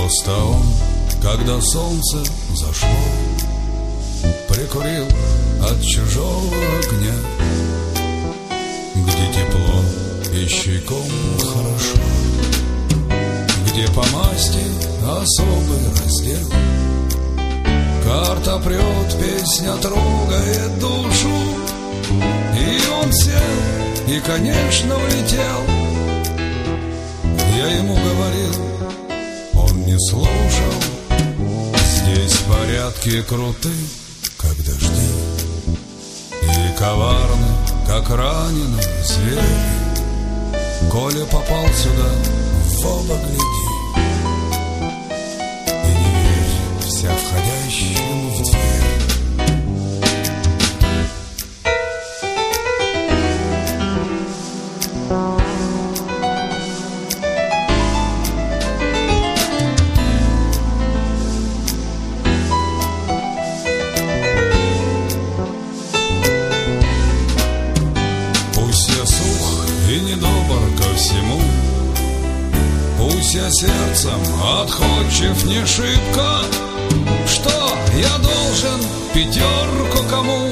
Просто он, когда солнце зашло, прикурил от чужого огня, где тепло и щеком хорошо, где по масти особый раздел. Карта прет, песня трогает душу, и он сел, и, конечно, улетел. Я ему говорил, он не слушал. Здесь порядки круты, как дожди, и коварны, как раненый зверь. Коля попал сюда, в оба гляди, и не верь вся входящим в дверь. Пусть я сердцем отходчив не шибко, что я должен пятерку кому?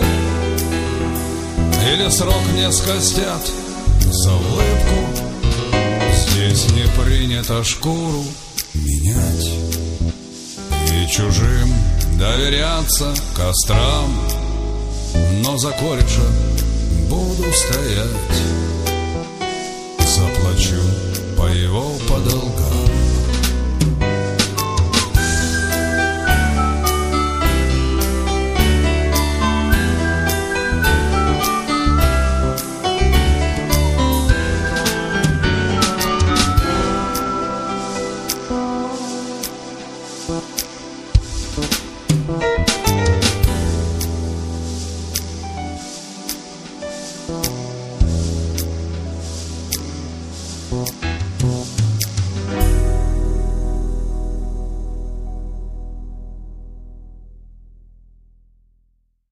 Или срок мне скостят за улыбку? Здесь не принято шкуру менять и чужим доверяться кострам, но за кореша буду стоять, заплачу по его подолгам.